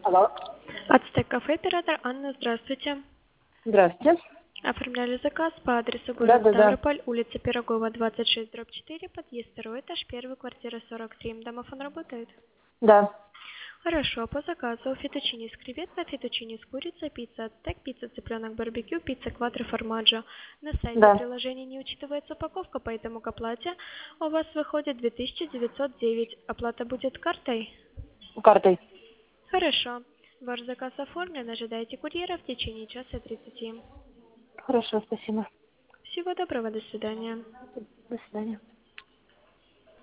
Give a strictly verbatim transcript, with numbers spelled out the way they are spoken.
Алло. Ацтек кафе, оператор Анна, здравствуйте. Здравствуйте. Оформляли заказ по адресу Да, город да, да. Ставрополь, улица Пирогова, двадцать шесть, дробь четыре, подъезд второй этаж, первый, квартира сорок три. Домофон работает? Да. Хорошо, по заказу фетучини с креветкой, фетучини с курицей, пицца ацтек, пицца цыпленок барбекю, пицца кватро формаджо. На сайте Да. приложения не учитывается упаковка, поэтому к оплате у вас выходит две тысячи девятьсот девять. Оплата будет картой? Картой. Хорошо. Ваш заказ оформлен, ожидайте курьера в течение часа тридцати. Хорошо, спасибо. Всего доброго, до свидания. До свидания.